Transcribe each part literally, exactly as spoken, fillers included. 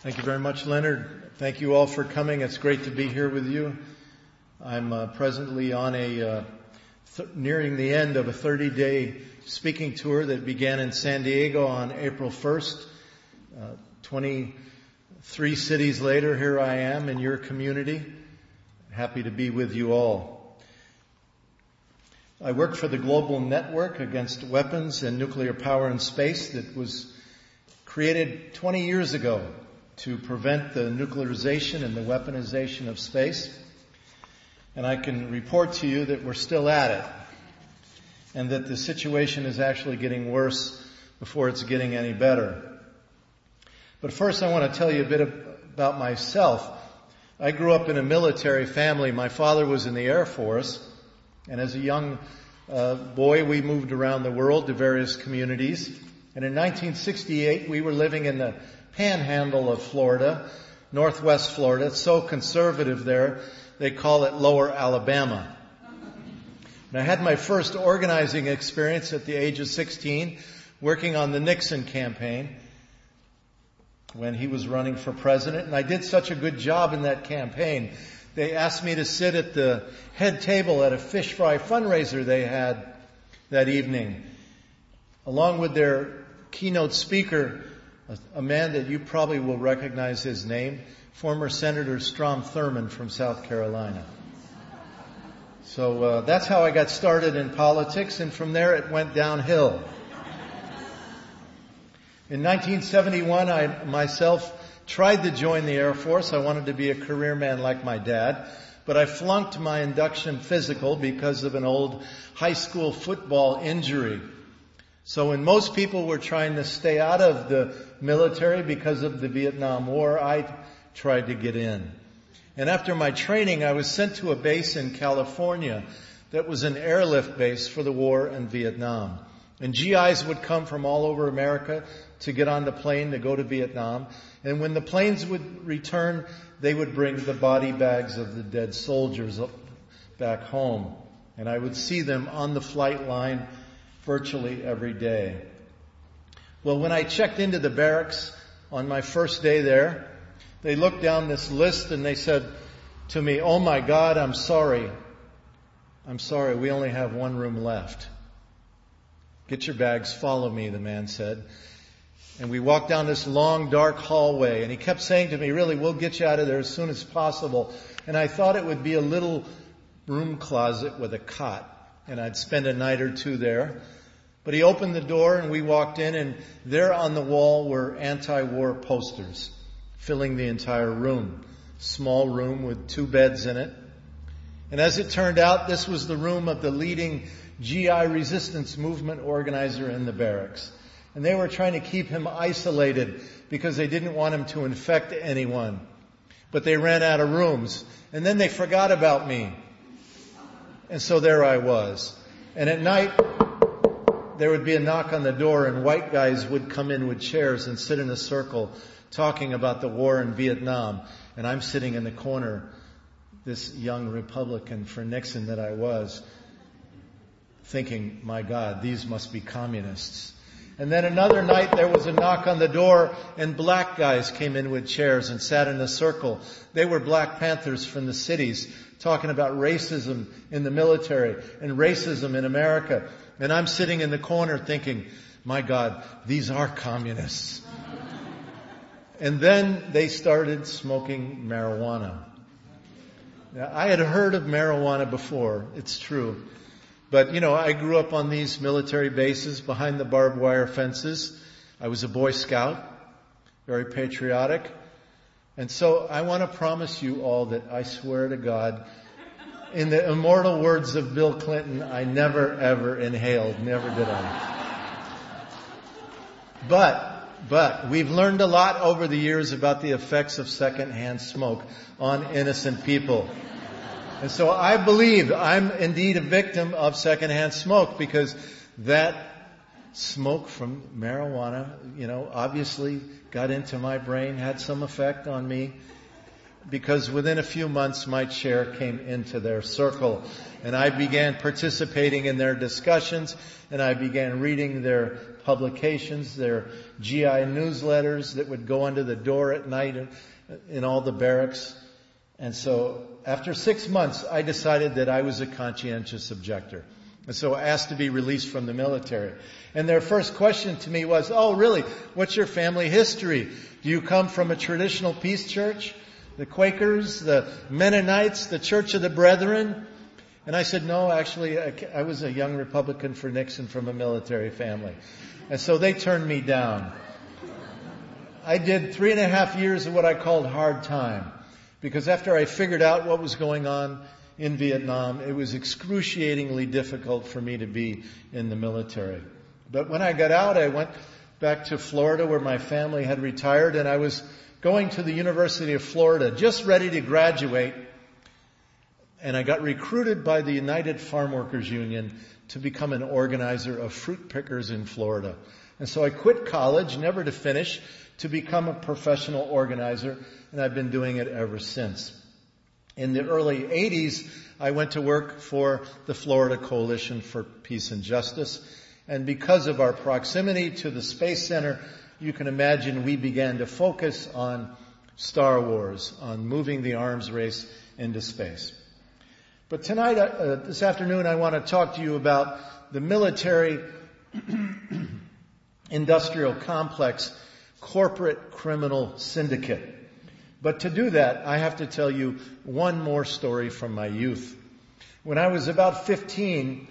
Thank you very much, Leonard. Thank you all for coming. It's great to be here with you. I'm uh, presently on a uh, th- nearing the end of a thirty-day speaking tour that began in San Diego on April first. Uh, twenty-three cities later, here I am in your community. Happy to be with you all. I work for the Global Network Against Weapons and Nuclear Power in Space that was created twenty years ago to prevent the nuclearization and the weaponization of space. And I can report to you that we're still at it, and that the situation is actually getting worse before it's getting any better. But first I want to tell you a bit about myself. I grew up in a military family. My father was in the Air Force, and as a young uh, boy we moved around the world to various communities. And in nineteen sixty-eight we were living in the panhandle of Florida, northwest Florida. It's so conservative there, they call it Lower Alabama. And I had my first organizing experience at the age of sixteen, working on the Nixon campaign when he was running for president. And I did such a good job in that campaign. They asked me to sit at the head table at a fish fry fundraiser they had that evening, along with their keynote speaker, a man that you probably will recognize his name, former Senator Strom Thurmond from South Carolina. So uh, that's how I got started in politics, and from there it went downhill. In nineteen seventy-one, I myself tried to join the Air Force. I wanted to be a career man like my dad, but I flunked my induction physical because of an old high school football injury. So when most people were trying to stay out of the military because of the Vietnam War, I tried to get in. And after my training, I was sent to a base in California that was an airlift base for the war in Vietnam. And G Is would come from all over America to get on the plane to go to Vietnam. And when the planes would return, they would bring the body bags of the dead soldiers back home. And I would see them on the flight line virtually every day. Well, when I checked into the barracks on my first day there, they looked down this list and they said to me, "Oh my God, I'm sorry. I'm sorry, we only have one room left. Get your bags, follow me," the man said. And we walked down this long, dark hallway, and he kept saying to me, "Really, we'll get you out of there as soon as possible." And I thought it would be a little room closet with a cot, and I'd spend a night or two there. But he opened the door and we walked in, and there on the wall were anti-war posters filling the entire room. Small room with two beds in it. And as it turned out, this was the room of the leading G I resistance movement organizer in the barracks. And they were trying to keep him isolated because they didn't want him to infect anyone. But they ran out of rooms. And then they forgot about me. And so there I was. And at night, there would be a knock on the door, and white guys would come in with chairs and sit in a circle talking about the war in Vietnam. And I'm sitting in the corner, this young Republican for Nixon that I was, thinking, my God, these must be communists. And then another night there was a knock on the door, and black guys came in with chairs and sat in a circle. They were Black Panthers from the cities, talking about racism in the military and racism in America. And I'm sitting in the corner thinking, my God, these are communists. And then they started smoking marijuana. Now, I had heard of marijuana before, it's true. But, you know, I grew up on these military bases behind the barbed wire fences. I was a Boy Scout, very patriotic. And so I want to promise you all that I swear to God, in the immortal words of Bill Clinton, I never ever inhaled. Never did I. But, but, we've learned a lot over the years about the effects of secondhand smoke on innocent people. And so I believe I'm indeed a victim of secondhand smoke, because that smoke from marijuana, you know, obviously got into my brain, had some effect on me. because within a few months my chair came into their circle, and I began participating in their discussions, and I began reading their publications, their G I newsletters that would go under the door at night in, in all the barracks. And so after six months, I decided that I was a conscientious objector. And so I asked to be released from the military. And their first question to me was, oh, really? What's your family history? Do you come from a traditional peace church? The Quakers, the Mennonites, the Church of the Brethren? And I said, no, actually, I, I was a young Republican for Nixon from a military family. And so they turned me down. I did three and a half years of what I called hard time. Because after I figured out what was going on in Vietnam, it was excruciatingly difficult for me to be in the military. But when I got out, I went back to Florida where my family had retired, and I was going to the University of Florida, just ready to graduate. And I got recruited by the United Farm Workers Union to become an organizer of fruit pickers in Florida. And so I quit college, never to finish, to become a professional organizer, and I've been doing it ever since. In the early eighties, I went to work for the Florida Coalition for Peace and Justice, and because of our proximity to the Space Center, you can imagine we began to focus on Star Wars, on moving the arms race into space. But tonight, uh, this afternoon, I want to talk to you about the military industrial complex corporate criminal syndicate. But to do that, I have to tell you one more story from my youth. When I was about fifteen,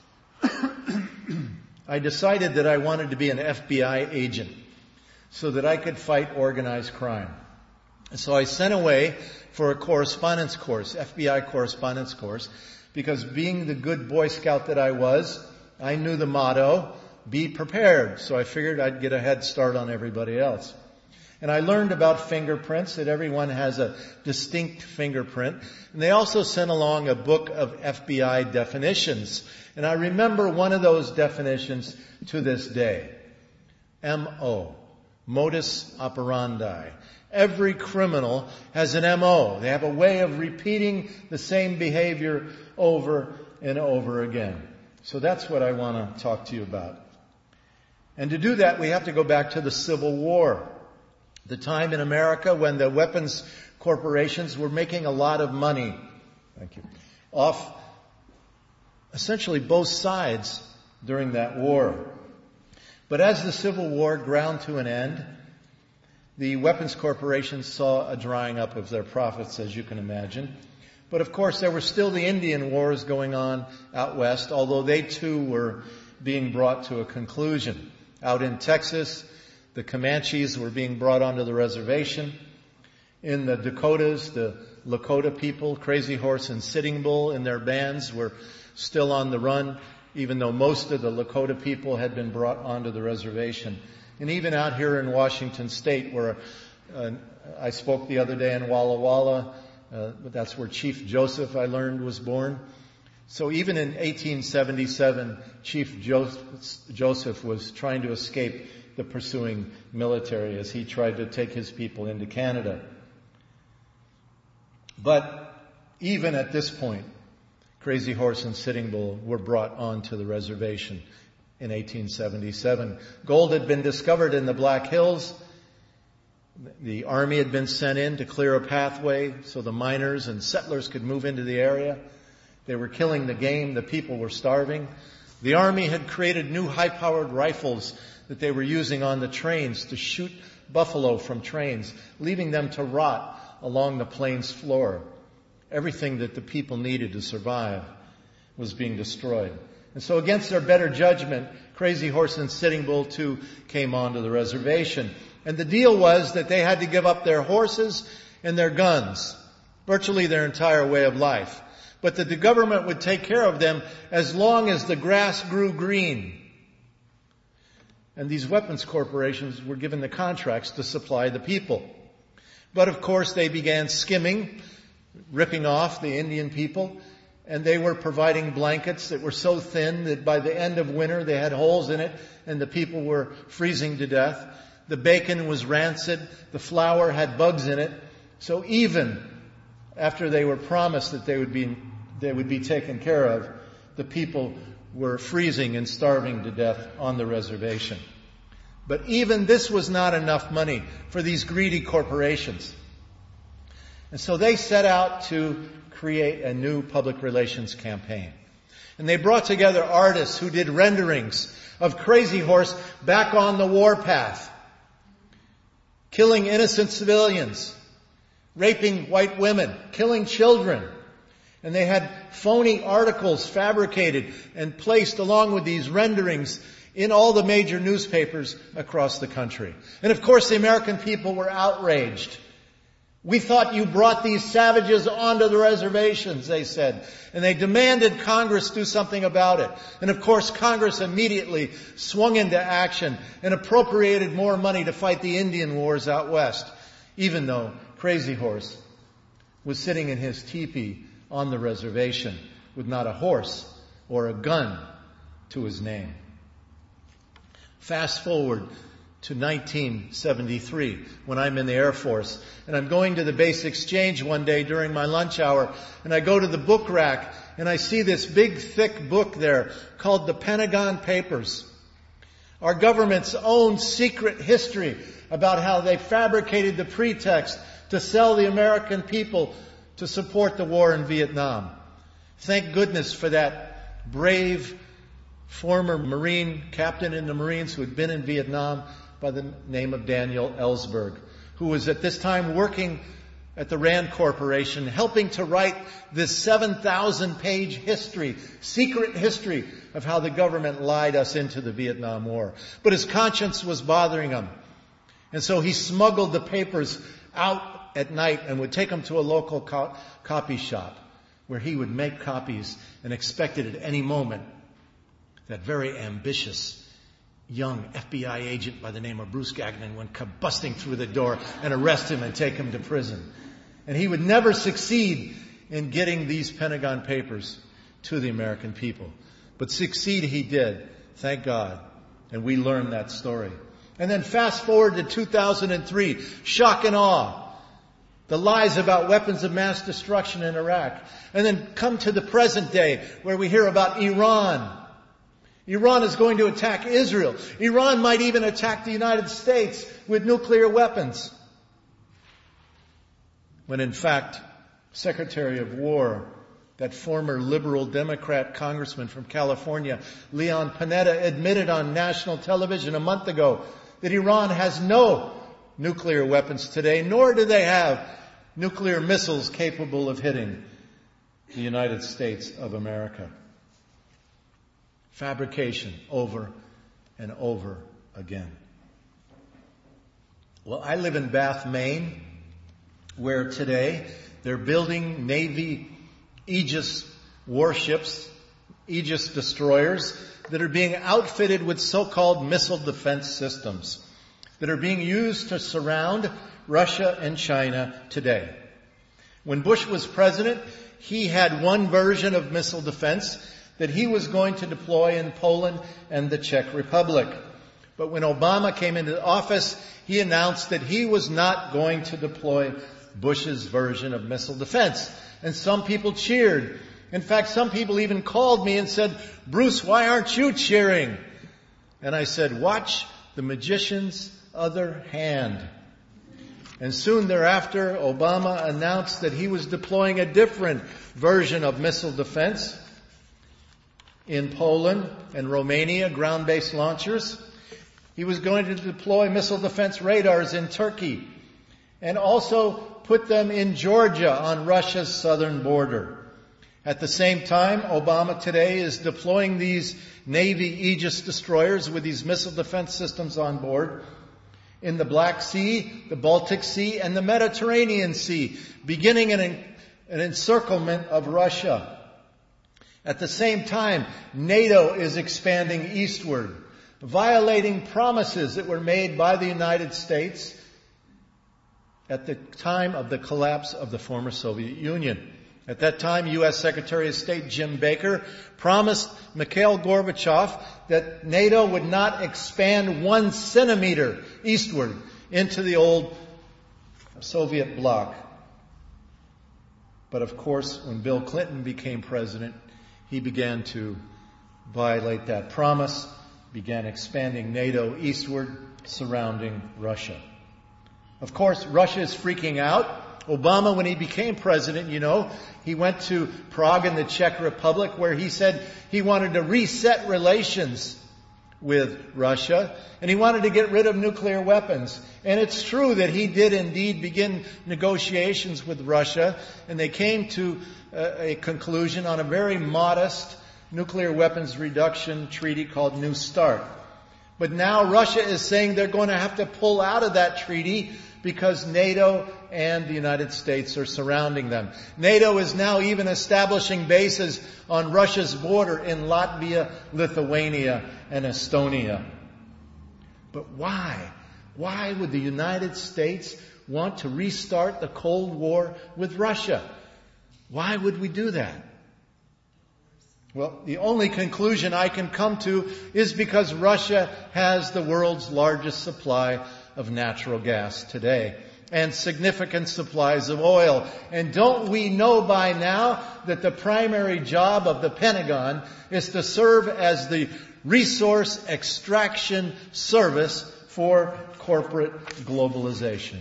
I decided that I wanted to be an F B I agent so that I could fight organized crime. So I sent away for a correspondence course, F B I correspondence course, because being the good Boy Scout that I was, I knew the motto, be prepared. So I figured I'd get a head start on everybody else. And I learned about fingerprints, that everyone has a distinct fingerprint. And they also sent along a book of F B I definitions. And I remember one of those definitions to this day. M O, modus operandi. Every criminal has an M O. They have a way of repeating the same behavior over and over again. So that's what I want to talk to you about. And to do that, we have to go back to the Civil War. The time in America when the weapons corporations were making a lot of money, thank you, off essentially both sides during that war. But as the Civil War ground to an end, the weapons corporations saw a drying up of their profits, as you can imagine. But of course, there were still the Indian wars going on out west, although they too were being brought to a conclusion. Out in Texas, the Comanches were being brought onto the reservation. In the Dakotas, the Lakota people, Crazy Horse and Sitting Bull and their bands were still on the run, even though most of the Lakota people had been brought onto the reservation. And even out here in Washington State, where uh, I spoke the other day in Walla Walla, uh, that's where Chief Joseph, I learned, was born. So even in eighteen seventy-seven, Chief Joseph was trying to escape the pursuing military as he tried to take his people into Canada. But even at this point, Crazy Horse and Sitting Bull were brought onto the reservation in eighteen seventy-seven. Gold had been discovered in the Black Hills. The army had been sent in to clear a pathway so the miners and settlers could move into the area. They were killing the game. The people were starving. The army had created new high-powered rifles that they were using on the trains to shoot buffalo from trains, leaving them to rot along the plains floor. Everything that the people needed to survive was being destroyed. And so against their better judgment, Crazy Horse and Sitting Bull too came onto the reservation. And the deal was that they had to give up their horses and their guns, virtually their entire way of life. But that the government would take care of them as long as the grass grew green. And these weapons corporations were given the contracts to supply the people. But of course they began skimming, ripping off the Indian people, and they were providing blankets that were so thin that by the end of winter they had holes in it and the people were freezing to death. The bacon was rancid, the flour had bugs in it. So even after they were promised that they would be, they would be taken care of, the people were freezing and starving to death on the reservation. But even this was not enough money for these greedy corporations. And so they set out to create a new public relations campaign. And they brought together artists who did renderings of Crazy Horse back on the warpath, killing innocent civilians, raping white women, killing children. And they had phony articles fabricated and placed along with these renderings in all the major newspapers across the country. And of course the American people were outraged. We thought you brought these savages onto the reservations, they said. And they demanded Congress do something about it. And of course Congress immediately swung into action and appropriated more money to fight the Indian wars out west, even though Crazy Horse was sitting in his teepee on the reservation with not a horse or a gun to his name. Fast forward to nineteen seventy-three, when I'm in the Air Force, and I'm going to the base exchange one day during my lunch hour, and I go to the book rack, and I see this big, thick book there called the Pentagon Papers. Our government's own secret history about how they fabricated the pretext to sell the American people to support the war in Vietnam. Thank goodness for that brave former Marine captain in the Marines who had been in Vietnam by the name of Daniel Ellsberg, who was at this time working at the Rand Corporation, helping to write this seven thousand page history, secret history of how the government lied us into the Vietnam War. But his conscience was bothering him. And so he smuggled the papers out at night and would take them to a local co- copy shop where he would make copies and expected at any moment that very ambitious young F B I agent by the name of Bruce Gagnon would come busting through the door and arrest him and take him to prison. And he would never succeed in getting these Pentagon Papers to the American people. But succeed he did, thank God. And we learned that story. And then fast forward to two thousand three, shock and awe. The lies about weapons of mass destruction in Iraq. And then come to the present day where we hear about Iran. Iran is going to attack Israel. Iran might even attack the United States with nuclear weapons. When in fact, Secretary of War, that former liberal Democrat congressman from California, Leon Panetta, admitted on national television a month ago that Iran has no nuclear weapons today, nor do they have nuclear missiles capable of hitting the United States of America. Fabrication over and over again. Well, I live in Bath, Maine, where today they're building Navy Aegis warships, Aegis destroyers, that are being outfitted with so-called missile defense systems that are being used to surround Russia and China today. When Bush was president, he had one version of missile defense that he was going to deploy in Poland and the Czech Republic. But when Obama came into office, he announced that he was not going to deploy Bush's version of missile defense. And some people cheered. In fact, some people even called me and said, "Bruce, why aren't you cheering?" And I said, "Watch the magician's other hand." And soon thereafter, Obama announced that he was deploying a different version of missile defense in Poland and Romania, ground-based launchers. He was going to deploy missile defense radars in Turkey and also put them in Georgia on Russia's southern border. At the same time, Obama today is deploying these Navy Aegis destroyers with these missile defense systems on board in the Black Sea, the Baltic Sea, and the Mediterranean Sea, beginning an, an encirclement of Russia. At the same time, NATO is expanding eastward, violating promises that were made by the United States at the time of the collapse of the former Soviet Union. At that time, U S Secretary of State Jim Baker promised Mikhail Gorbachev that NATO would not expand one centimeter eastward into the old Soviet bloc. But of course, when Bill Clinton became president, he began to violate that promise, began expanding NATO eastward, surrounding Russia. Of course, Russia is freaking out. Obama, when he became president, you know, he went to Prague in the Czech Republic where he said he wanted to reset relations with Russia, and he wanted to get rid of nuclear weapons. And it's true that he did indeed begin negotiations with Russia, and they came to a, a conclusion on a very modest nuclear weapons reduction treaty called New START. But now Russia is saying they're going to have to pull out of that treaty because NATO and the United States are surrounding them. NATO is now even establishing bases on Russia's border in Latvia, Lithuania, and Estonia. But why? Why would the United States want to restart the Cold War with Russia? Why would we do that? Well, the only conclusion I can come to is because Russia has the world's largest supply of natural gas today and significant supplies of oil. And don't we know by now that the primary job of the Pentagon is to serve as the resource extraction service for corporate globalization?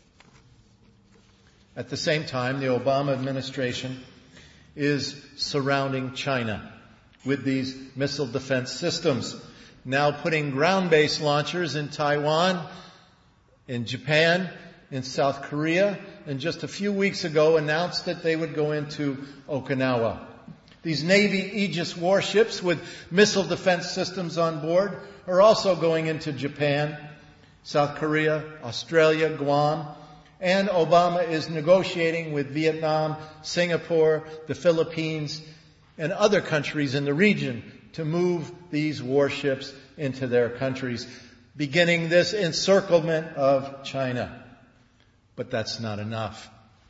At the same time, the Obama administration is surrounding China with these missile defense systems, now putting ground-based launchers in Taiwan, in Japan, in South Korea, and just a few weeks ago announced that they would go into Okinawa. These Navy Aegis warships with missile defense systems on board are also going into Japan, South Korea, Australia, Guam, and Obama is negotiating with Vietnam, Singapore, the Philippines, and other countries in the region to move these warships into their countries, beginning this encirclement of China. But that's not enough.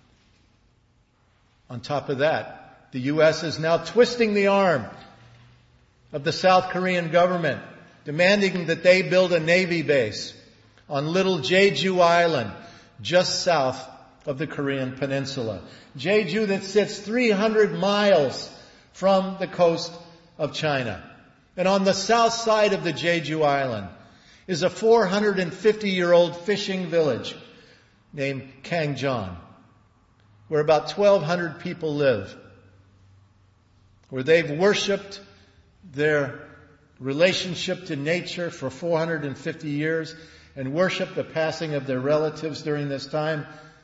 On top of that, the U S is now twisting the arm of the South Korean government, demanding that they build a Navy base on little Jeju Island, just south of the Korean Peninsula. Jeju that sits three hundred miles from the coast of China. And on the south side of the Jeju Island is a four hundred fifty year old fishing village named Kangjeon, where about twelve hundred people live, where they've worshipped their relationship to nature for four hundred fifty years and worshiped the passing of their relatives during this time.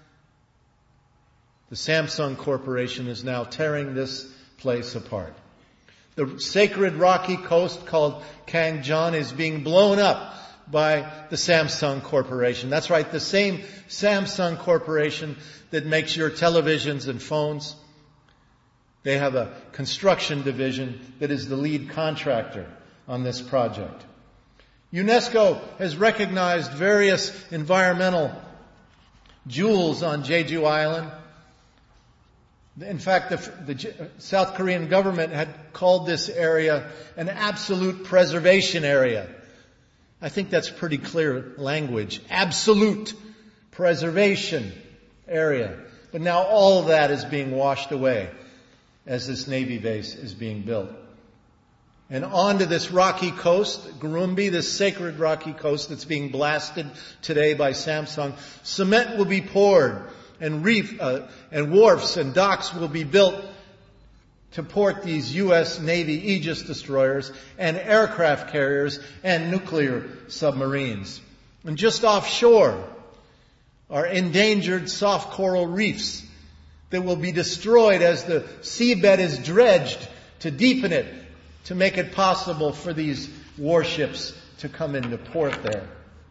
The Samsung Corporation is now tearing this place apart. The sacred rocky coast called Kangjeon is being blown up by the Samsung Corporation. That's right, the same Samsung Corporation that makes your televisions and phones. They have a construction division that is the lead contractor on this project. UNESCO has recognized various environmental jewels on Jeju Island. In fact, the, the South Korean government had called this area an absolute preservation area. I think that's pretty clear language. Absolute preservation area. But now all of that is being washed away as this Navy base is being built. And onto this rocky coast, Gurumbi, this sacred rocky coast that's being blasted today by Samsung, cement will be poured and reef, uh, and wharfs and docks will be built to port these U S Navy Aegis destroyers and aircraft carriers and nuclear submarines. And just offshore are endangered soft coral reefs that will be destroyed as the seabed is dredged to deepen it, to make it possible for these warships to come into port there.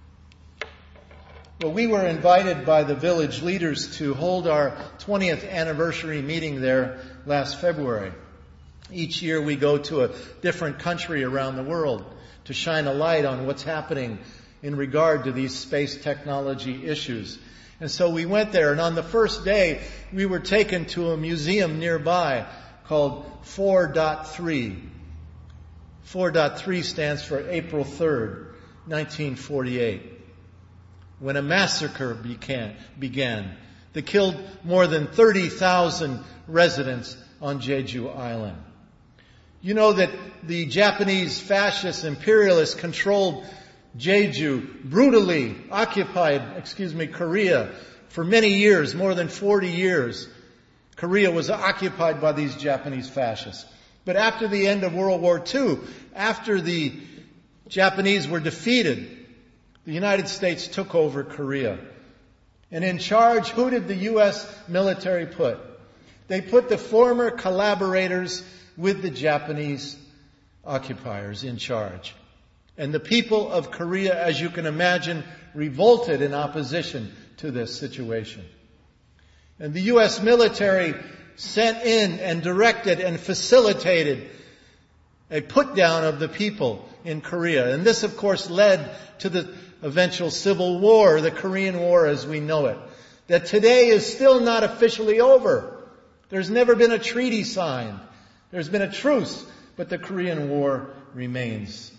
Well, we were invited by the village leaders to hold our twentieth anniversary meeting there last February. Each year we go to a different country around the world to shine a light on what's happening in regard to these space technology issues. And so we went there, and on the first day we were taken to a museum nearby called four point three. four point three stands for April third, nineteen forty-eight, when a massacre began, began that killed more than thirty thousand residents on Jeju Island. You know that the Japanese fascist imperialists controlled Jeju, brutally occupied, excuse me, Korea for many years, more than forty years. Korea was occupied by these Japanese fascists. But after the end of World War Two, after the Japanese were defeated, the United States took over Korea. And in charge, who did the U S military put? They put the former collaborators with the Japanese occupiers in charge. And the people of Korea, as you can imagine, revolted in opposition to this situation. And the U S military sent in and directed and facilitated a put down of the people in Korea. And this, of course, led to the eventual civil war, the Korean War as we know it, that today is still not officially over. There's never been a treaty signed. There's been a truce, but the Korean War remains.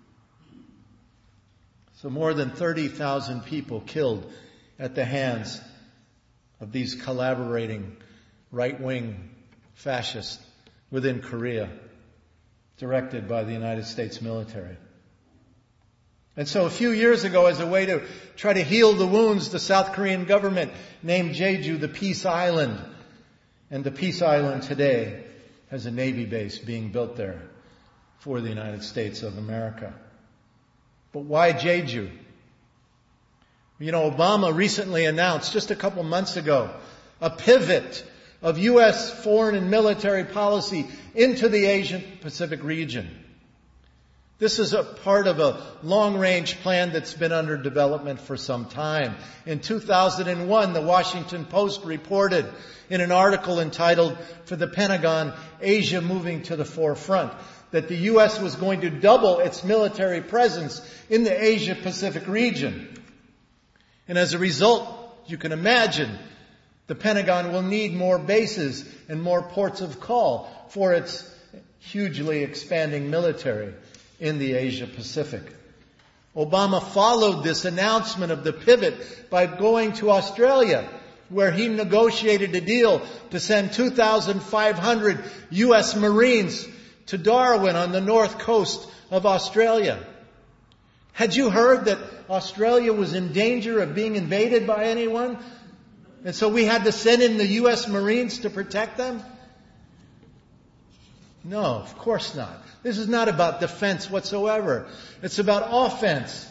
So more than thirty thousand people killed at the hands of these collaborating right-wing fascists within Korea, directed by the United States military. And so a few years ago, as a way to try to heal the wounds, the South Korean government named Jeju the Peace Island. And the Peace Island today has a Navy base being built there for the United States of America. But why Jeju? You know, Obama recently announced, just a couple months ago, a pivot of U S foreign and military policy into the Asia-Pacific region. This is a part of a long-range plan that's been under development for some time. In two thousand one, the Washington Post reported in an article entitled, "For the Pentagon, Asia Moving to the Forefront," that the U S was going to double its military presence in the Asia-Pacific region. And as a result, you can imagine, the Pentagon will need more bases and more ports of call for its hugely expanding military in the Asia-Pacific. Obama followed this announcement of the pivot by going to Australia, where he negotiated a deal to send two thousand five hundred U S Marines to Darwin on the north coast of Australia. Had you heard that Australia was in danger of being invaded by anyone? And so we had to send in the U S Marines to protect them? No, of course not. This is not about defense whatsoever. It's about offense.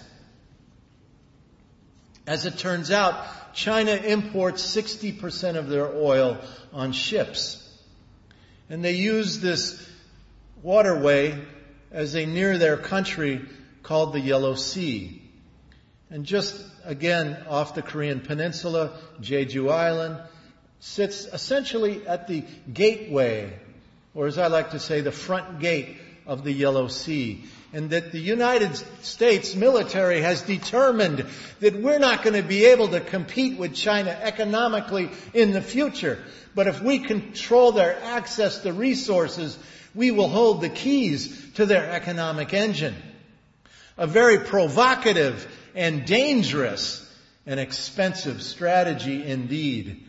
As it turns out, China imports sixty percent of their oil on ships. And they use this waterway as they near their country called the Yellow Sea. And just again off the Korean peninsula, Jeju Island sits essentially at the gateway, or as I like to say, the front gate of the Yellow Sea. And that the United States military has determined that we're not going to be able to compete with China economically in the future. But if we control their access to resources, we will hold the keys to their economic engine. A very provocative and dangerous and expensive strategy indeed.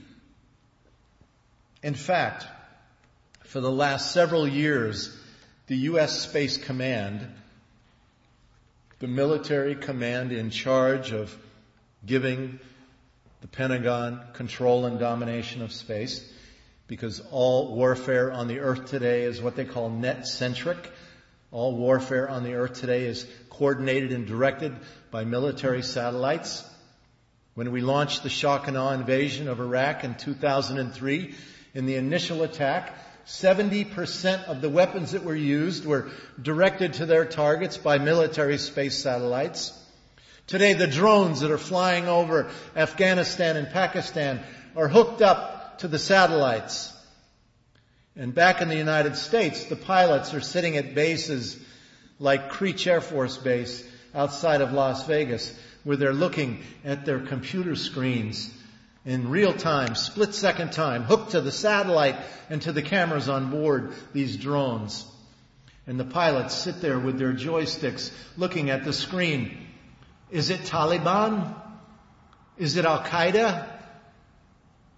In fact, for the last several years, the U S Space Command, the military command in charge of giving the Pentagon control and domination of space, because all warfare on the earth today is what they call net-centric. All warfare on the earth today is coordinated and directed by military satellites. When we launched the shock and awe invasion of Iraq in two thousand three, in the initial attack, seventy percent of the weapons that were used were directed to their targets by military space satellites. Today, the drones that are flying over Afghanistan and Pakistan are hooked up to the satellites. And back in the United States, the pilots are sitting at bases like Creech Air Force Base outside of Las Vegas, where they're looking at their computer screens in real time, split second time, hooked to the satellite and to the cameras on board these drones. And the pilots sit there with their joysticks looking at the screen. Is it Taliban? Is it Al-Qaeda?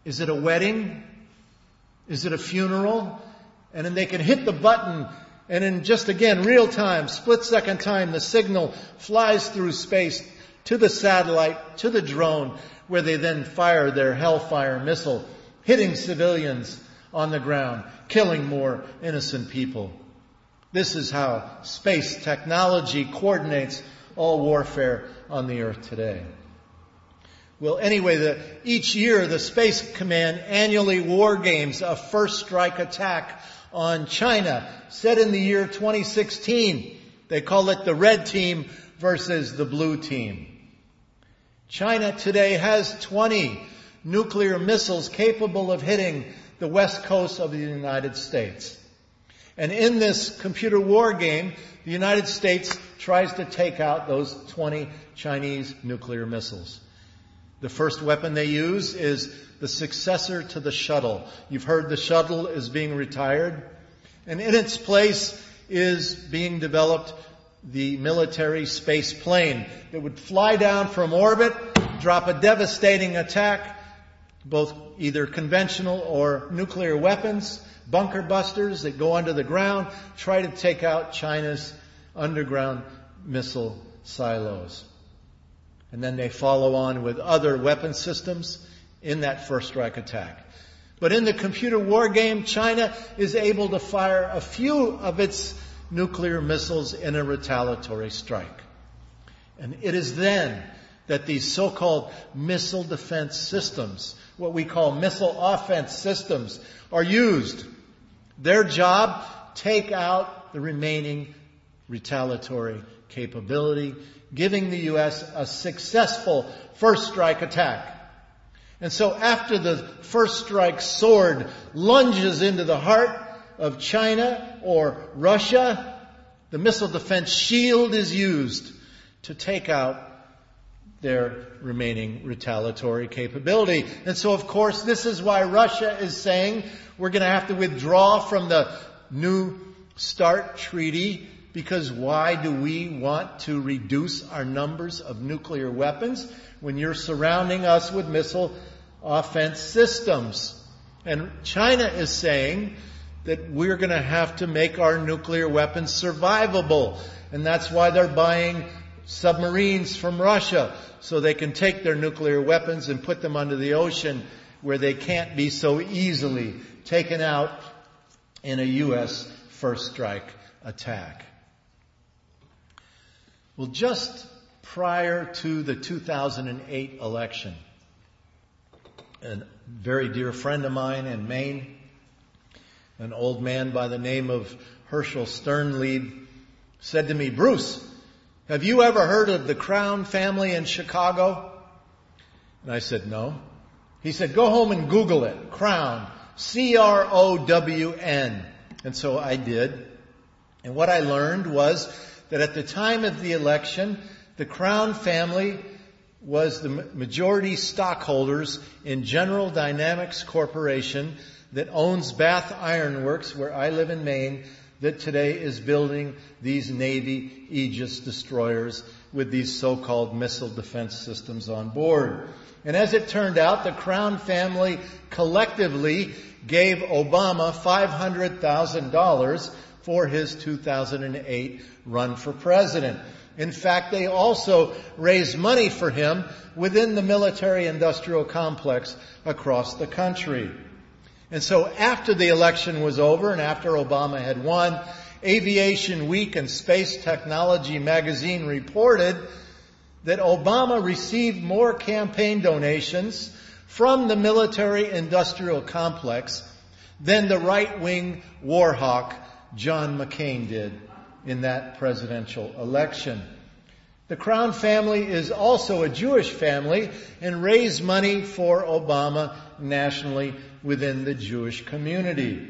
Is it a wedding? Is it a funeral? And then they can hit the button, and in just again, real time, split second time, the signal flies through space to the satellite, to the drone, where they then fire their Hellfire missile, hitting civilians on the ground, killing more innocent people. This is how space technology coordinates all warfare on the earth today. Well, anyway, the, each year the Space Command annually war games a first strike attack on China, set in the year twenty sixteen. They call it the red team versus the blue team. China today has twenty nuclear missiles capable of hitting the west coast of the United States. And in this computer war game, the United States tries to take out those twenty Chinese nuclear missiles. The first weapon they use is the successor to the shuttle. You've heard the shuttle is being retired. And in its place is being developed the military space plane that would fly down from orbit, drop a devastating attack, both either conventional or nuclear weapons, bunker busters that go under the ground, try to take out China's underground missile silos. And then they follow on with other weapon systems in that first strike attack. But in the computer war game, China is able to fire a few of its nuclear missiles in a retaliatory strike. And it is then that these so-called missile defense systems, what we call missile offense systems, are used. Their job, take out the remaining retaliatory capability, giving the U S a successful first strike attack. And so after the first strike sword lunges into the heart of China or Russia, the missile defense shield is used to take out their remaining retaliatory capability. And so, of course, this is why Russia is saying we're going to have to withdraw from the New START treaty, because why do we want to reduce our numbers of nuclear weapons when you're surrounding us with missile offense systems? And China is saying that we're going to have to make our nuclear weapons survivable. And that's why they're buying submarines from Russia, so they can take their nuclear weapons and put them under the ocean where they can't be so easily taken out in a U S first strike attack. Well, just prior to the two thousand eight election, a very dear friend of mine in Maine, an old man by the name of Herschel Sternlieb, said to me, "Bruce, have you ever heard of the Crown family in Chicago?" And I said, "No." He said, "Go home and Google it. Crown. C R O W N. And so I did. And what I learned was that at the time of the election, the Crown family was the majority stockholders in General Dynamics Corporation that owns Bath Iron Works, where I live in Maine, that today is building these Navy Aegis destroyers with these so-called missile defense systems on board. And as it turned out, the Crown family collectively gave Obama five hundred thousand dollars for his two thousand eight run for president. In fact, they also raised money for him within the military-industrial complex across the country. And so after the election was over and after Obama had won, Aviation Week and Space Technology magazine reported that Obama received more campaign donations from the military-industrial complex than the right-wing war hawk John McCain did in that presidential election. The Crown family is also a Jewish family and raised money for Obama nationally within the Jewish community.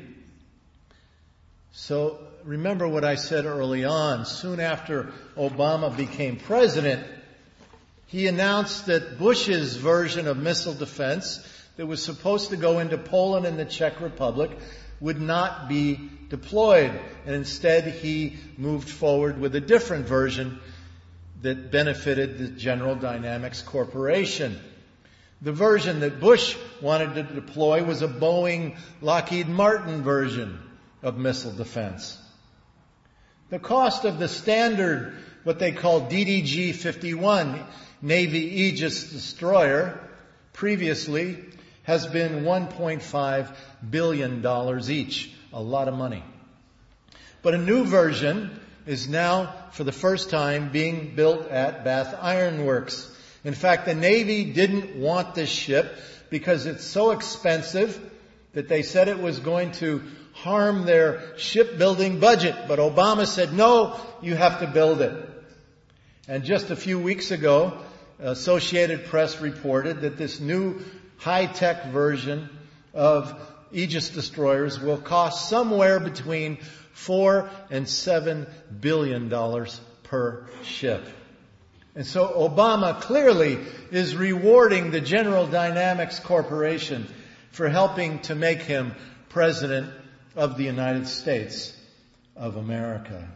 So remember what I said early on. Soon after Obama became president, he announced that Bush's version of missile defense that was supposed to go into Poland and the Czech Republic would not be deployed. And instead he moved forward with a different version that benefited the General Dynamics Corporation. The version that Bush wanted to deploy was a Boeing Lockheed Martin version of missile defense. The cost of the standard, what they call D D G fifty-one Navy Aegis destroyer, previously has been one point five billion dollars each. A lot of money. But a new version is now, for the first time, being built at Bath Iron Works. In fact, the Navy didn't want this ship because it's so expensive that they said it was going to harm their shipbuilding budget. But Obama said, no, you have to build it. And just a few weeks ago, Associated Press reported that this new high-tech version of Aegis destroyers will cost somewhere between four and seven billion dollars per ship. And so Obama clearly is rewarding the General Dynamics Corporation for helping to make him President of the United States of America.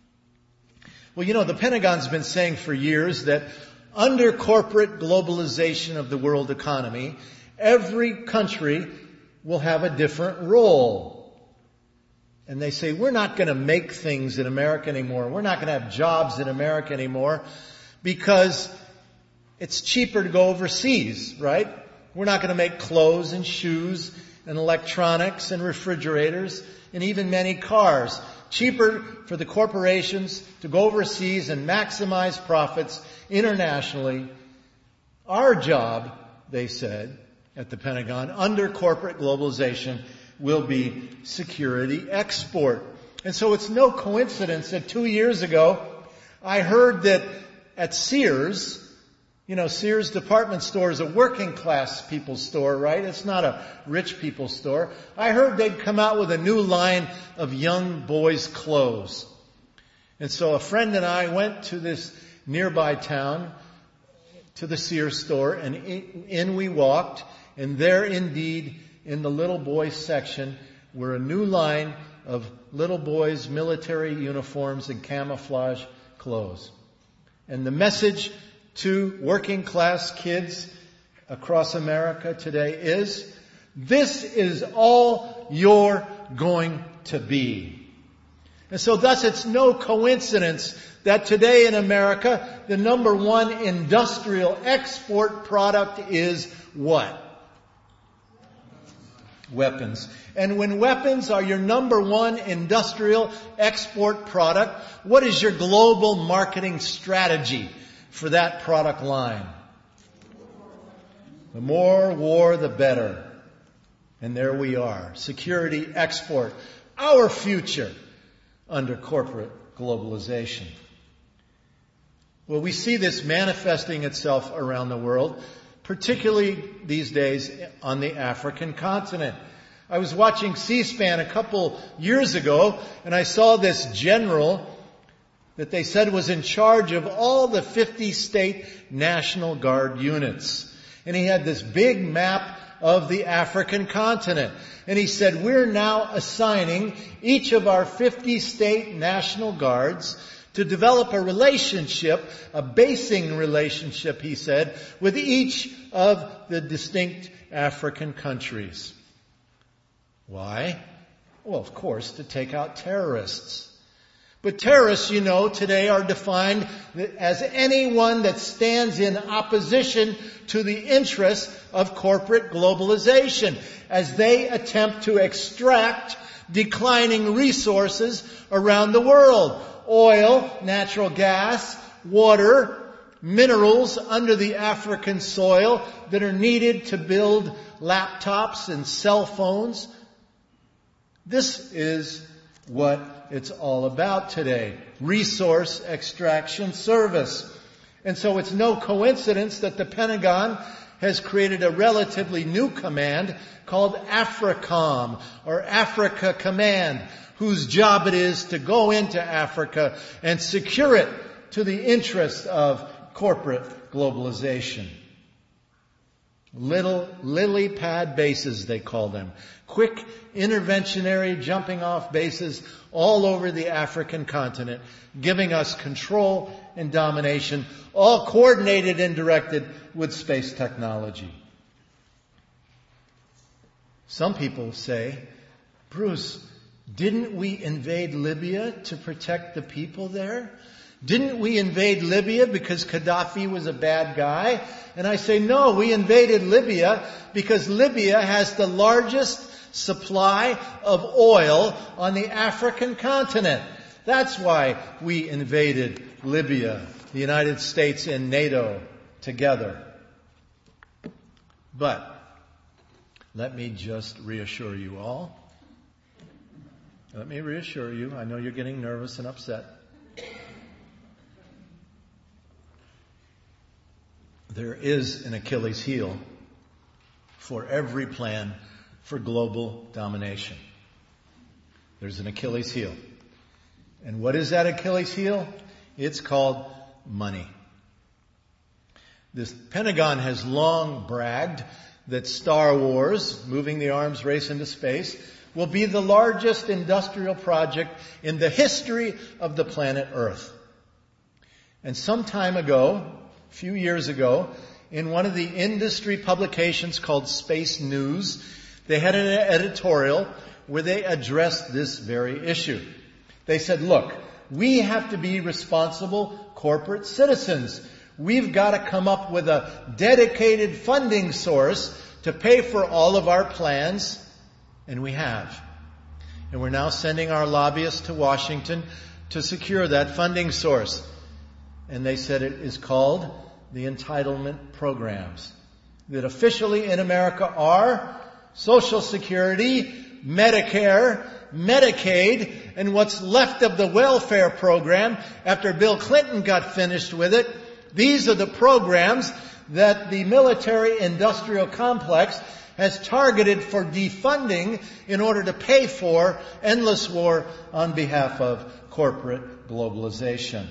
Well, you know, the Pentagon's been saying for years that under corporate globalization of the world economy, every country will have a different role. And they say, we're not going to make things in America anymore. We're not going to have jobs in America anymore because it's cheaper to go overseas, right? We're not going to make clothes and shoes and electronics and refrigerators and even many cars. Cheaper for the corporations to go overseas and maximize profits internationally. Our job, they said at the Pentagon, under corporate globalization will be security export. And so it's no coincidence that two years ago I heard that at Sears, you know, Sears department store is a working class people's store, right? It's not a rich people's store. I heard they'd come out with a new line of young boys' clothes. And so a friend and I went to this nearby town, to the Sears store, and in we walked, and there indeed, in the little boys section, were a new line of little boys' military uniforms and camouflage clothes. And the message to working class kids across America today is, this is all you're going to be. And so thus it's no coincidence that today in America, the number one industrial export product is what? Weapons. And when weapons are your number one industrial export product, what is your global marketing strategy for that product line? The more war, the better. And there we are. Security export. Our future under corporate globalization. Well, we see this manifesting itself around the world, particularly these days on the African continent. I was watching C-SPAN a couple years ago, and I saw this general that they said was in charge of all the fifty state National Guard units. And he had this big map of the African continent. And he said, we're now assigning each of our fifty state National Guards to develop a relationship, a basing relationship, he said, with each of the distinct African countries. Why? Well, of course, to take out terrorists. But terrorists, you know, today are defined as anyone that stands in opposition to the interests of corporate globalization as they attempt to extract declining resources around the world. Oil, natural gas, water, minerals under the African soil that are needed to build laptops and cell phones. This is what it's all about today. Resource extraction service. And so it's no coincidence that the Pentagon has created a relatively new command called AFRICOM, or Africa Command, whose job it is to go into Africa and secure it to the interests of corporate globalization. Little lily pad bases, they call them. Quick interventionary jumping off bases all over the African continent, giving us control and domination, all coordinated and directed with space technology. Some people say, Bruce, didn't we invade Libya to protect the people there? Didn't we invade Libya because Gaddafi was a bad guy? And I say, no, we invaded Libya because Libya has the largest supply of oil on the African continent. That's why we invaded Libya, the United States and NATO together. But let me just reassure you all. Let me reassure you. I know you're getting nervous and upset. There is an Achilles heel for every plan for global domination. There's an Achilles heel. And what is that Achilles heel? It's called money. This Pentagon has long bragged that Star Wars, moving the arms race into space, will be the largest industrial project in the history of the planet Earth. And some time ago, a few years ago, in one of the industry publications called Space News, they had an editorial where they addressed this very issue. They said, look, we have to be responsible corporate citizens. We've got to come up with a dedicated funding source to pay for all of our plans, and we have. And we're now sending our lobbyists to Washington to secure that funding source. And they said it is called the entitlement programs, that officially in America are Social Security, Medicare, Medicaid, and what's left of the welfare program after Bill Clinton got finished with it. These are the programs that the military-industrial complex has targeted for defunding in order to pay for endless war on behalf of corporate globalization.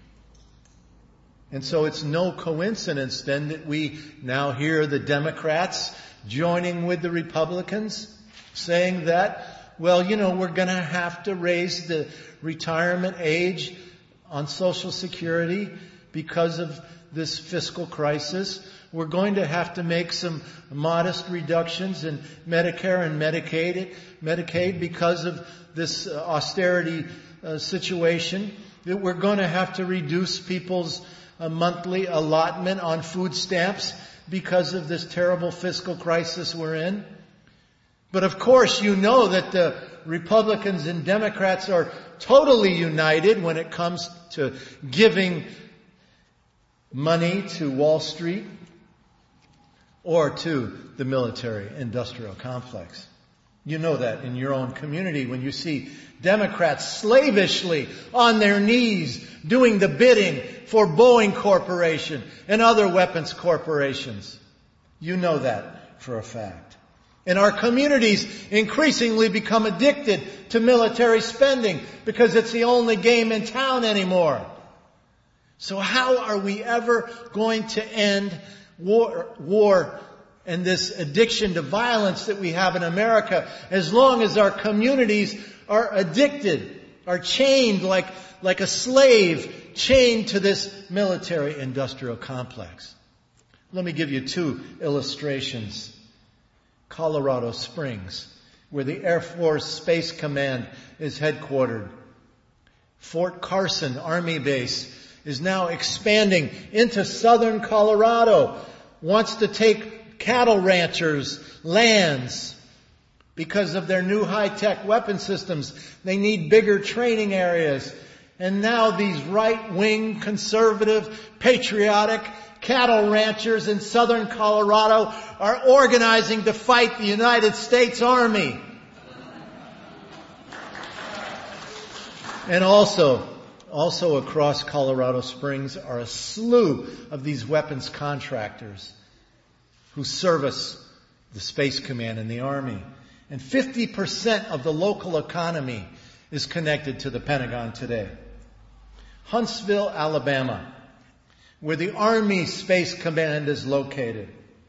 And so it's no coincidence then that we now hear the Democrats joining with the Republicans saying that, well, you know, we're going to have to raise the retirement age on Social Security because of this fiscal crisis. We're going to have to make some modest reductions in Medicare and Medicaid, Medicaid because of this uh, austerity uh, situation. That we're going to have to reduce people's uh, monthly allotment on food stamps because of this terrible fiscal crisis we're in. But of course, you know that the Republicans and Democrats are totally united when it comes to giving money to Wall Street or to the military-industrial complex. You know that in your own community when you see Democrats slavishly on their knees doing the bidding for Boeing Corporation and other weapons corporations. You know that for a fact. And our communities increasingly become addicted to military spending because it's the only game in town anymore. So how are we ever going to end war, war and this addiction to violence that we have in America as long as our communities are addicted, are chained like, like a slave chained to this military-industrial complex? Let me give you two illustrations. Colorado Springs, where the Air Force Space Command is headquartered. Fort Carson Army Base is now expanding into southern Colorado, wants to take cattle ranchers' lands because of their new high-tech weapon systems. They need bigger training areas. And now these right-wing, conservative, patriotic cattle ranchers in southern Colorado are organizing to fight the United States Army. And also, also across Colorado Springs are a slew of these weapons contractors who service the Space Command and the Army. And fifty percent of the local economy is connected to the Pentagon today. Huntsville, Alabama, where the Army Space Command is located,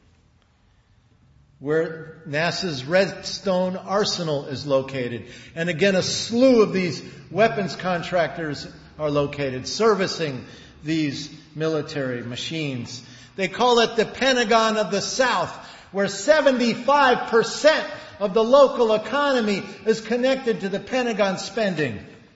where NASA's Redstone Arsenal is located. And again, a slew of these weapons contractors are located, servicing these military machines. They call it the Pentagon of the South, where seventy-five percent of the local economy is connected to the Pentagon spending.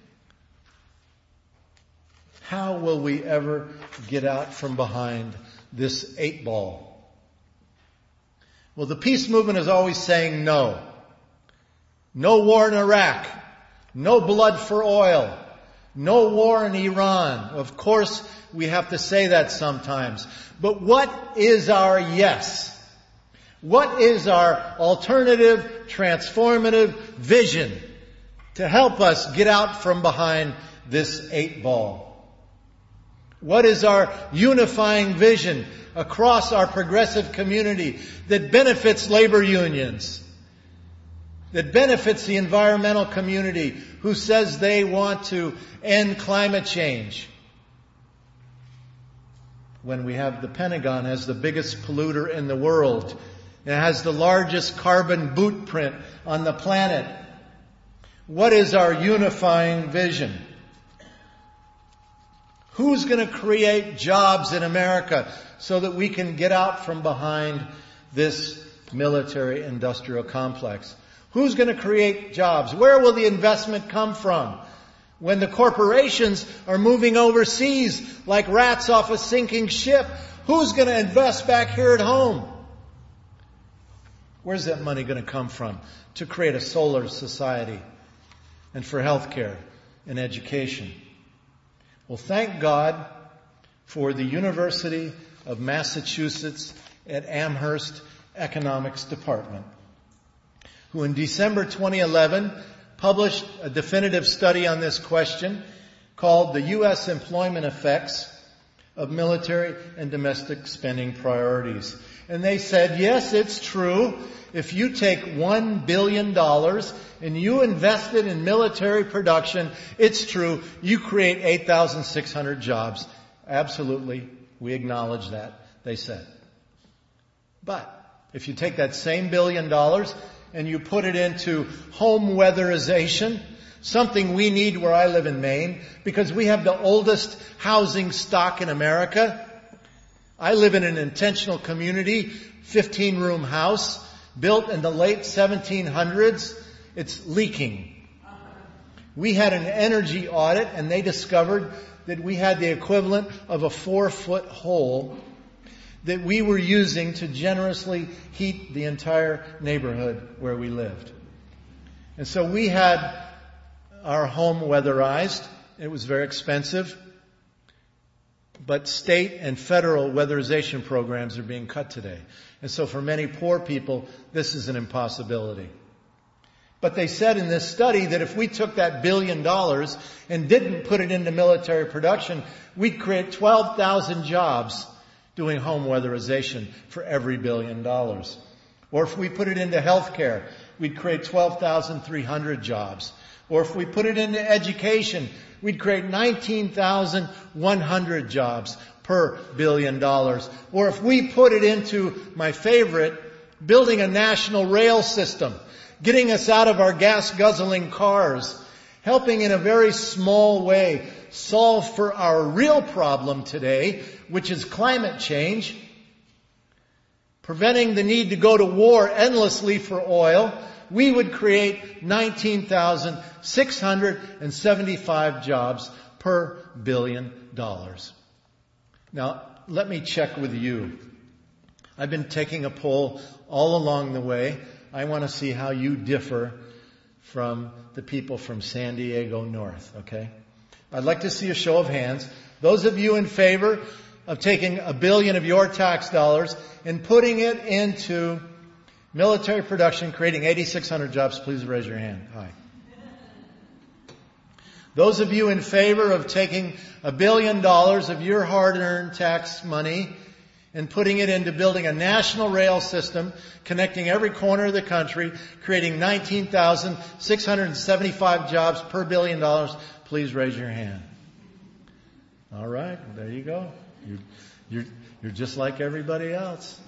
How will we ever get out from behind this eight ball? Well, the peace movement is always saying no. No war in Iraq. No blood for oil. No war in Iran. Of course, we have to say that sometimes. But what is our yes? What is our alternative, transformative vision to help us get out from behind this eight ball? What is our unifying vision across our progressive community that benefits labor unions, that benefits the environmental community who says they want to end climate change, when we have the Pentagon as the biggest polluter in the world? It has the largest carbon boot print on the planet. What is our unifying vision? Who's going to create jobs in America so that we can get out from behind this military-industrial complex? Who's going to create jobs? Where will the investment come from? When the corporations are moving overseas like rats off a sinking ship, who's going to invest back here at home? Where's that money going to come from to create a solar society and for health care and education? Well, thank God for the University of Massachusetts at Amherst Economics Department, who in December twenty eleven published a definitive study on this question called The U S Employment Effects of Military and Domestic Spending Priorities. And they said, yes, it's true. If you take one billion dollars and you invest it in military production, it's true, you create eight thousand six hundred jobs. Absolutely, we acknowledge that, they said. But if you take that same billion dollars and you put it into home weatherization, something we need where I live in Maine, because we have the oldest housing stock in America. I live in an intentional community, fifteen-room house, built in the late seventeen hundreds. It's leaking. We had an energy audit, and they discovered that we had the equivalent of a four-foot hole that we were using to generously heat the entire neighborhood where we lived. And so we had our home weatherized. It was very expensive. But state and federal weatherization programs are being cut today. And so for many poor people, this is an impossibility. But they said in this study that if we took that billion dollars and didn't put it into military production, we'd create twelve thousand jobs doing home weatherization for every billion dollars. Or if we put it into healthcare, we'd create twelve thousand three hundred jobs. Or if we put it into education, we'd create nineteen thousand one hundred jobs per billion dollars. Or if we put it into, my favorite, building a national rail system, getting us out of our gas-guzzling cars, helping in a very small way solve for our real problem today, which is climate change, preventing the need to go to war endlessly for oil, we would create nineteen thousand six hundred seventy-five jobs per billion dollars. Now, let me check with you. I've been taking a poll all along the way. I want to see how you differ from the people from San Diego North, okay? I'd like to see a show of hands. Those of you in favor of taking a billion of your tax dollars and putting it into military production, creating eighty-six hundred jobs, please raise your hand. Hi. Those of you in favor of taking a billion dollars of your hard-earned tax money and putting it into building a national rail system, connecting every corner of the country, creating nineteen thousand six hundred seventy-five jobs per billion dollars, please raise your hand. All right, there you go. You're, you're, you're just like everybody else.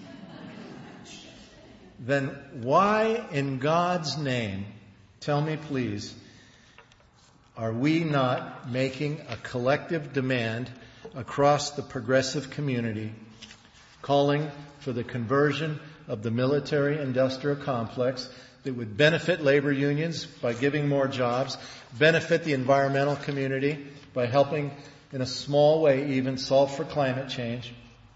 Then why in God's name, tell me please, are we not making a collective demand across the progressive community calling for the conversion of the military-industrial complex that would benefit labor unions by giving more jobs, benefit the environmental community by helping in a small way even solve for climate change,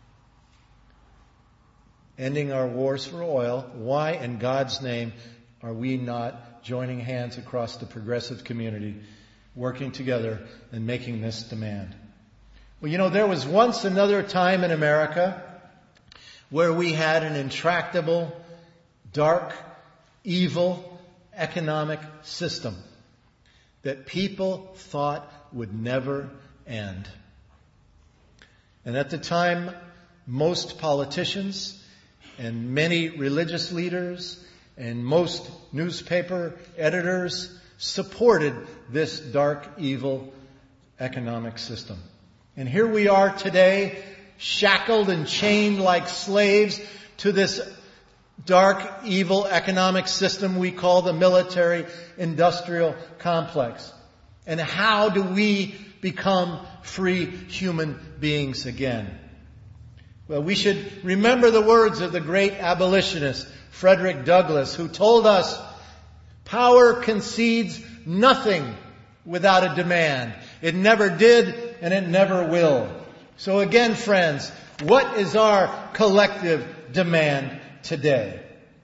ending our wars for oil. Why in God's name are we not joining hands across the progressive community, working together and making this demand? Well, you know, there was once another time in America where we had an intractable, dark, evil economic system that people thought would never end. And at the time, most politicians and many religious leaders and most newspaper editors supported this dark, evil economic system. And here we are today, shackled and chained like slaves to this dark, evil economic system we call the military-industrial complex. And how do we become free human beings again? Well, we should remember the words of the great abolitionist Frederick Douglass, who told us, "Power concedes nothing without a demand. It never did, and it never will." So again, friends, what is our collective demand today?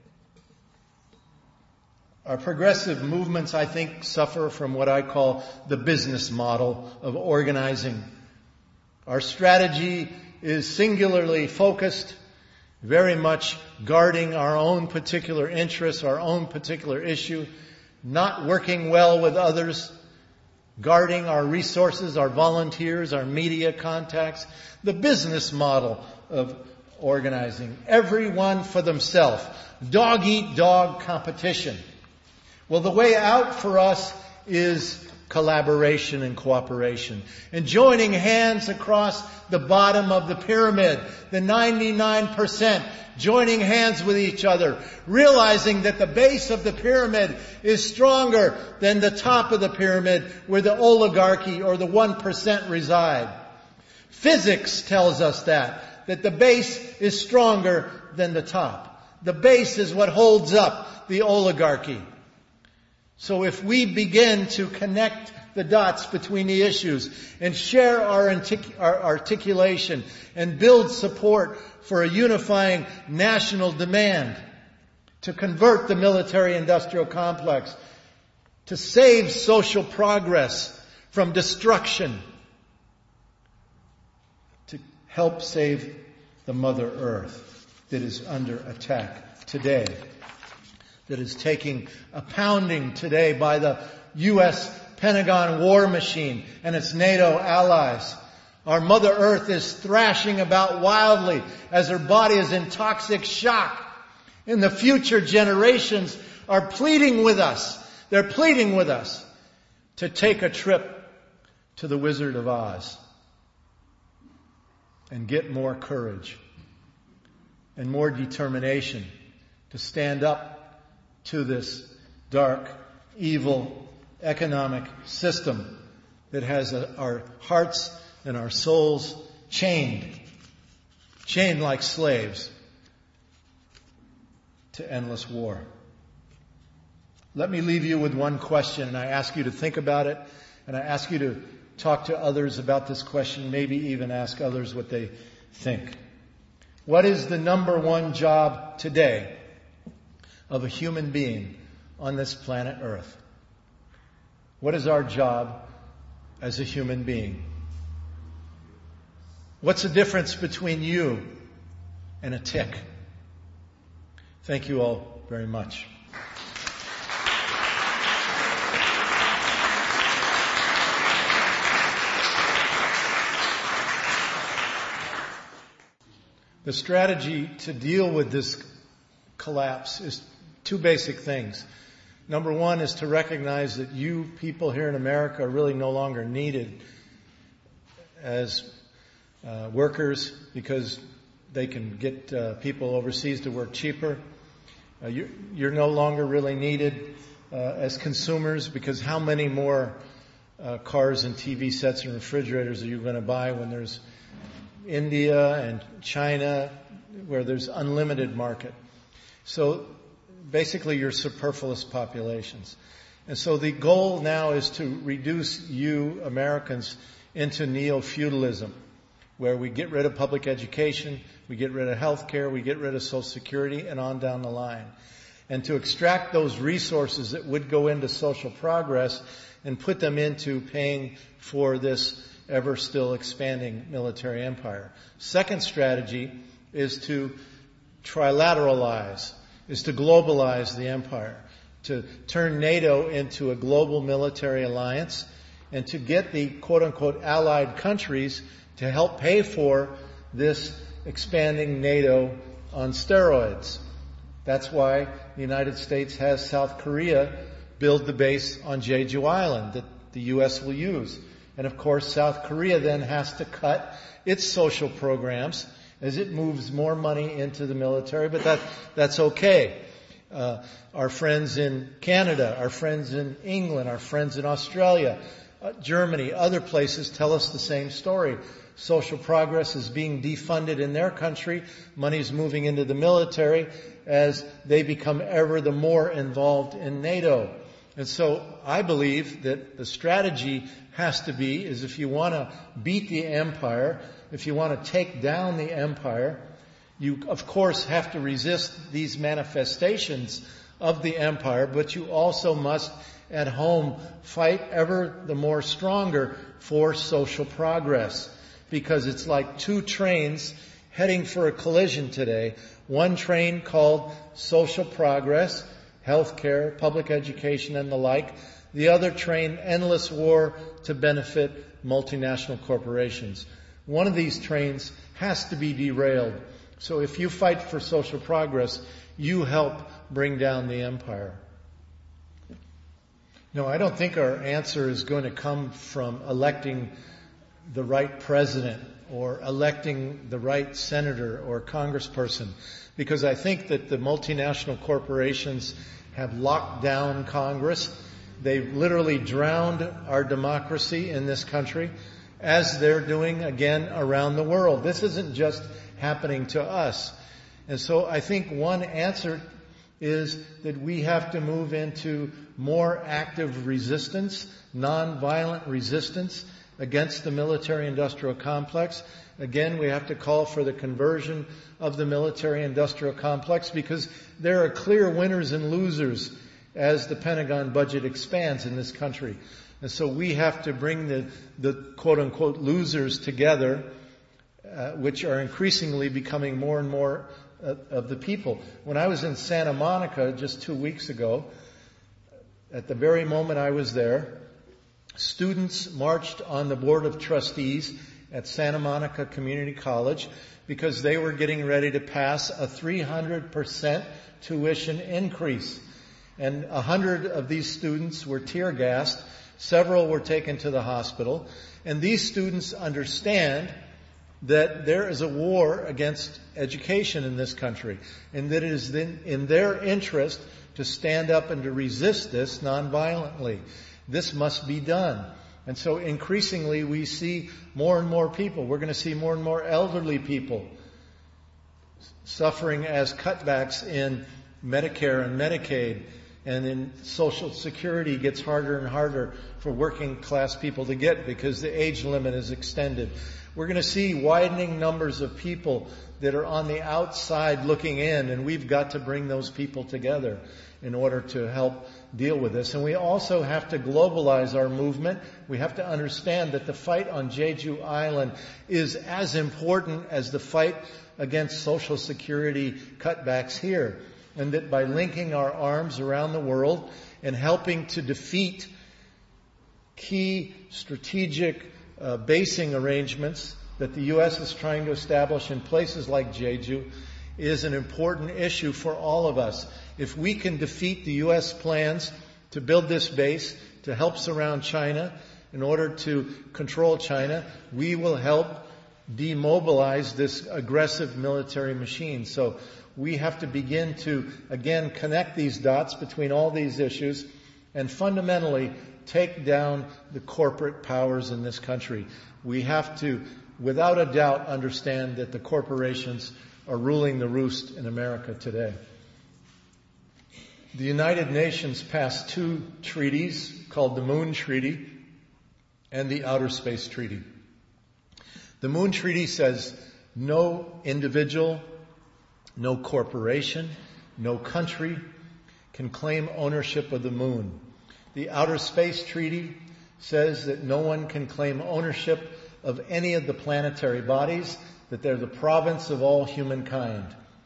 Our progressive movements, I think, suffer from what I call the business model of organizing. Our strategy is singularly focused, very much guarding our own particular interests, our own particular issue, not working well with others, guarding our resources, our volunteers, our media contacts, the business model of organizing. Everyone for themselves. Dog-eat-dog competition. Well, the way out for us is collaboration and cooperation. And joining hands across the bottom of the pyramid, the ninety-nine percent, joining hands with each other, realizing that the base of the pyramid is stronger than the top of the pyramid where the oligarchy or the one percent reside. Physics tells us that, that the base is stronger than the top. The base is what holds up the oligarchy. So if we begin to connect the dots between the issues and share our, artic- our articulation and build support for a unifying national demand to convert the military-industrial complex, to save social progress from destruction, to help save the Mother Earth that is under attack today, that is taking a pounding today by the U S Pentagon war machine and its NATO allies. Our Mother Earth is thrashing about wildly as her body is in toxic shock. And the future generations are pleading with us. They're pleading with us to take a trip to the Wizard of Oz and get more courage and more determination to stand up to this dark, evil economic system that has a, our hearts and our souls chained, chained like slaves to endless war. Let me leave you with one question, and I ask you to think about it, and I ask you to talk to others about this question, maybe even ask others what they think. What is the number one job today of a human being on this planet Earth? What is our job as a human being? What's the difference between you and a tick? Thank you all very much. The strategy to deal with this collapse is two basic things. Number one is to recognize that you people here in America are really no longer needed as uh, workers because they can get uh, people overseas to work cheaper. Uh, you're, you're no longer really needed uh, as consumers because how many more uh, cars and T V sets and refrigerators are you going to buy when there's India and China where there's unlimited market? So basically your superfluous populations. And so the goal now is to reduce you Americans into neo-feudalism, where we get rid of public education, we get rid of health care, we get rid of Social Security, and on down the line. And to extract those resources that would go into social progress and put them into paying for this ever still expanding military empire. Second strategy is to trilateralize, is to globalize the empire, to turn NATO into a global military alliance, and to get the quote-unquote allied countries to help pay for this expanding NATO on steroids. That's why the United States has South Korea build the base on Jeju Island that the U S will use. And of course, South Korea then has to cut its social programs as it moves more money into the military, but that that's okay. Uh, our friends in Canada, our friends in England, our friends in Australia, uh, Germany, other places tell us the same story. Social progress is being defunded in their country. Money is moving into the military as they become ever the more involved in NATO. And so I believe that the strategy has to be is if you want to beat the empire, if you want to take down the empire, you of course have to resist these manifestations of the empire, but you also must at home fight ever the more stronger for social progress. Because it's like two trains heading for a collision today. One train called social progress, healthcare, public education, and the like. The other train, endless war to benefit multinational corporations. One of these trains has to be derailed. So if you fight for social progress, you help bring down the empire. No, I don't think our answer is going to come from electing the right president or electing the right senator or congressperson, because I think that the multinational corporations have locked down Congress. They've literally drowned our democracy in this country, as they're doing again around the world. This isn't just happening to us. And so I think one answer is that we have to move into more active resistance, nonviolent resistance against the military-industrial complex. Again, we have to call for the conversion of the military-industrial complex because there are clear winners and losers as the Pentagon budget expands in this country. And so we have to bring the, the quote-unquote losers together, uh, which are increasingly becoming more and more uh, of the people. When I was in Santa Monica just two weeks ago, at the very moment I was there, students marched on the Board of Trustees at Santa Monica Community College because they were getting ready to pass a three hundred percent tuition increase. And a hundred of these students were tear gassed. Several were taken to the hospital. And these students understand that there is a war against education in this country, and that it is in, in their interest to stand up and to resist this nonviolently. This must be done. And so increasingly we see more and more people. We're going to see more and more elderly people suffering as cutbacks in Medicare and Medicaid, and in Social Security gets harder and harder for working class people to get because the age limit is extended. We're going to see widening numbers of people that are on the outside looking in, and we've got to bring those people together in order to help deal with this. And we also have to globalize our movement. We have to understand that the fight on Jeju Island is as important as the fight against Social Security cutbacks here. And that by linking our arms around the world and helping to defeat key strategic uh, basing arrangements that the U S is trying to establish in places like Jeju is an important issue for all of us. If we can defeat the U S plans to build this base to help surround China in order to control China, we will help demobilize this aggressive military machine. So we have to begin to, again, connect these dots between all these issues and fundamentally take down the corporate powers in this country. We have to, without a doubt, understand that the corporations are ruling the roost in America today. The United Nations passed two treaties called the Moon Treaty and the Outer Space Treaty. The Moon Treaty says no individual, no corporation, no country can claim ownership of the moon. The Outer Space Treaty says that no one can claim ownership of any of the planetary bodies, that they're the province of all humankind.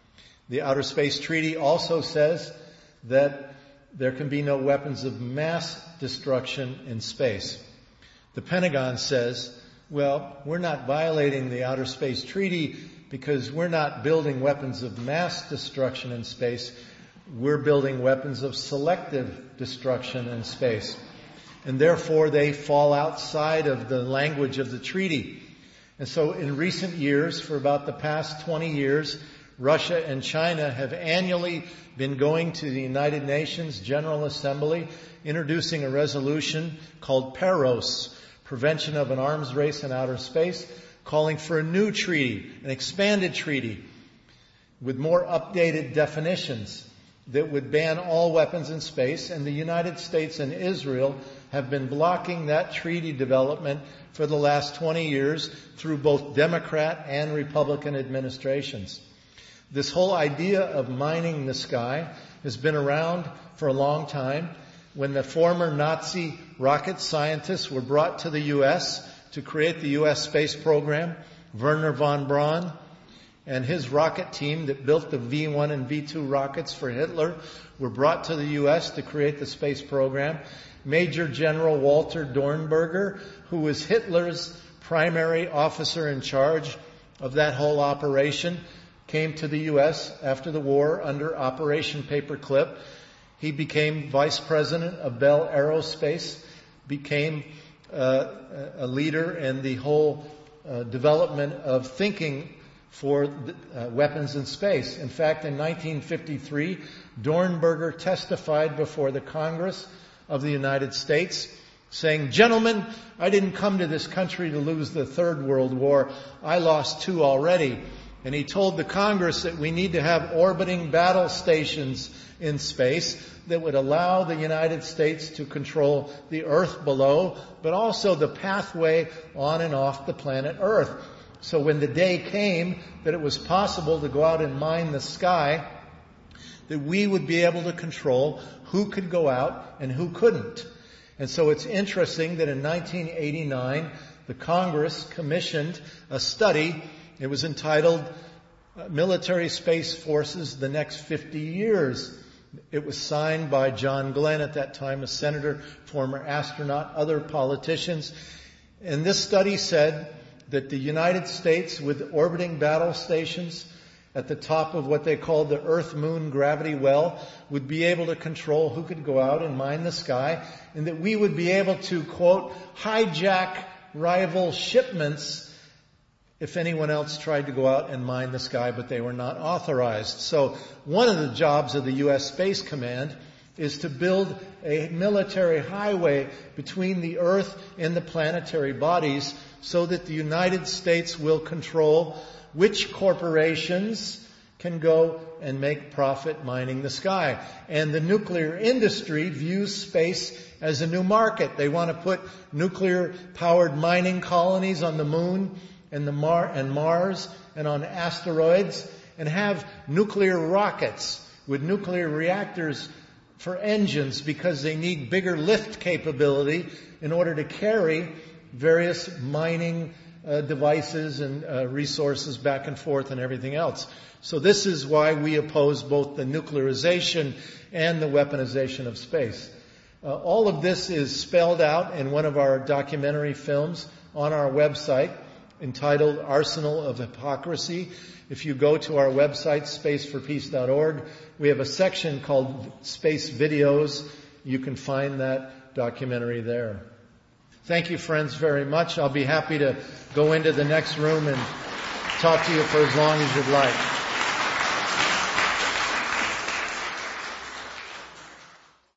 The Outer Space Treaty also says that there can be no weapons of mass destruction in space. The Pentagon says, well, we're not violating the Outer Space Treaty because we're not building weapons of mass destruction in space. We're building weapons of selective destruction in space. And therefore, they fall outside of the language of the treaty. And so in recent years, for about the past twenty years, Russia and China have annually been going to the United Nations General Assembly, introducing a resolution called PAROS, Prevention of an Arms Race in Outer Space, calling for a new treaty, an expanded treaty, with more updated definitions that would ban all weapons in space. And the United States and Israel have been blocking that treaty development for the last twenty years through both Democrat and Republican administrations. This whole idea of mining the sky has been around for a long time. When the former Nazi rocket scientists were brought to the U S to create the U S space program, Wernher von Braun and his rocket team that built the V one and V two rockets for Hitler were brought to the U S to create the space program. Major General Walter Dornberger, who was Hitler's primary officer in charge of that whole operation, came to the U S after the war under Operation Paperclip. He became vice president of Bell Aerospace, became uh, a leader in the whole uh, development of thinking for uh, weapons in space. In fact, in nineteen fifty-three, Dornberger testified before the Congress of the United States, saying, "Gentlemen, I didn't come to this country to lose the Third World War. I lost two already." And he told the Congress that we need to have orbiting battle stations in space that would allow the United States to control the Earth below, but also the pathway on and off the planet Earth. So when the day came that it was possible to go out and mine the sky, that we would be able to control who could go out and who couldn't. And so it's interesting that in nineteen eighty-nine, the Congress commissioned a study. It was entitled Military Space Forces the Next fifty years. It was signed by John Glenn, at that time a senator, former astronaut, other politicians. And this study said that the United States, with orbiting battle stations at the top of what they called the Earth-Moon gravity well, would be able to control who could go out and mine the sky, and that we would be able to, quote, hijack rival shipments if anyone else tried to go out and mine the sky, but they were not authorized. So one of the jobs of the U S Space Command is to build a military highway between the Earth and the planetary bodies so that the United States will control which corporations can go and make profit mining the sky. And the nuclear industry views space as a new market. They want to put nuclear-powered mining colonies on the moon and the Mar and Mars and on asteroids, and have nuclear rockets with nuclear reactors for engines because they need bigger lift capability in order to carry various mining uh, devices and uh, resources back and forth and everything else. So this is why we oppose both the nuclearization and the weaponization of space. Uh, all of this is spelled out in one of our documentary films on our website, entitled Arsenal of Hypocrisy. If you go to our website, space for peace dot org, we have a section called Space Videos. You can find that documentary there. Thank you, friends, very much. I'll be happy to go into the next room and talk to you for as long as you'd like.